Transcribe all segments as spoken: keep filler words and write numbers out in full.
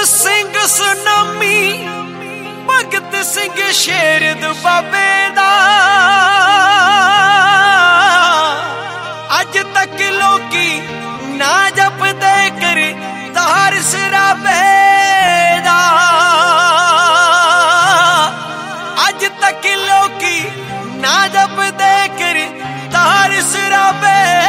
Singh tsunami Bhagat Singh शेर दुबाबे दा अज तक लोकी ना जपदे कर तार सराबे दा अज तक लोकी ना जपदे कर तार सराबे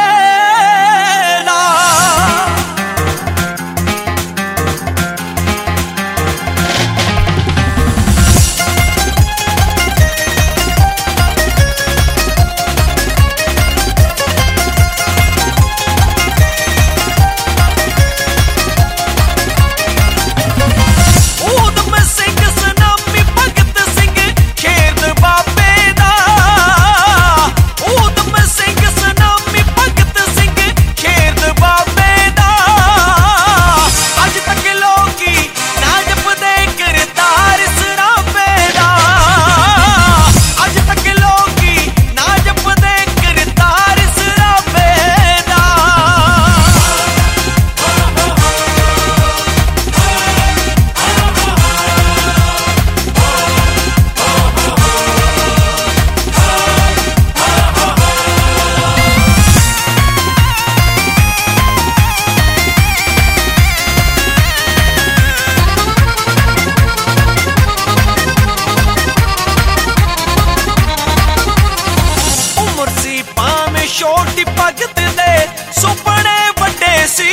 भगत दे सुपने बड़े सी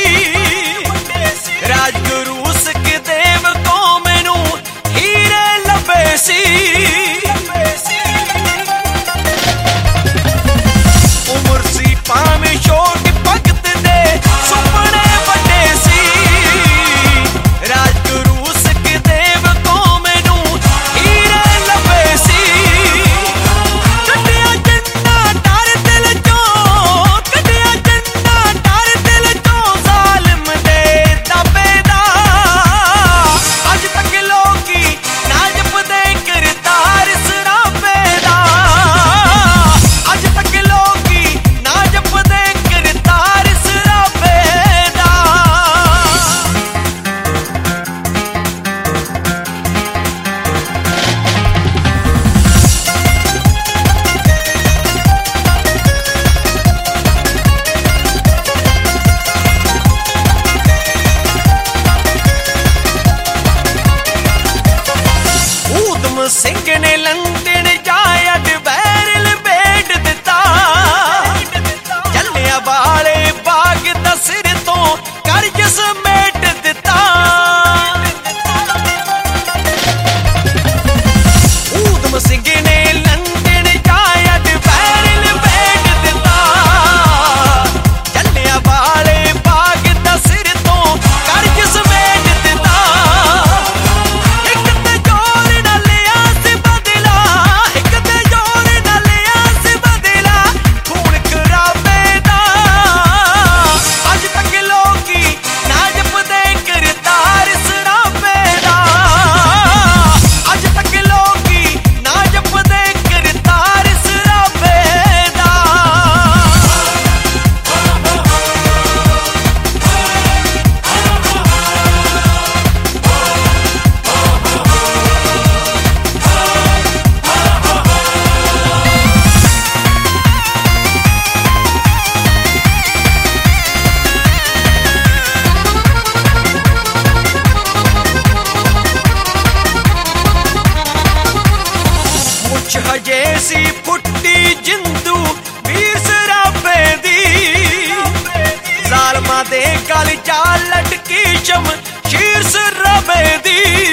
राजगुरु सुखदेव कौम नू हीरे लभे सी उमर सी भावें छोटी भगत दे सुपने बड़े सी राजगुरु सुखदेव कौम नू हीरे लभे सी कटिया जन्ना डर दिल चो सिंह ने लंदन जाया बैरल बेट दिता जलिया वाले बाग दा सिर तो कर्ज समेट दिता ऊधम सिंह ने लंदन जाया बैरल बेट दिता जलिया वाले बाग दा सिर तो कर्ज समेट दिता हजे सी फुट्टी जिंदू वीर सराबे दी जालमा दे गल चा लटकी शम शीर सराबे दी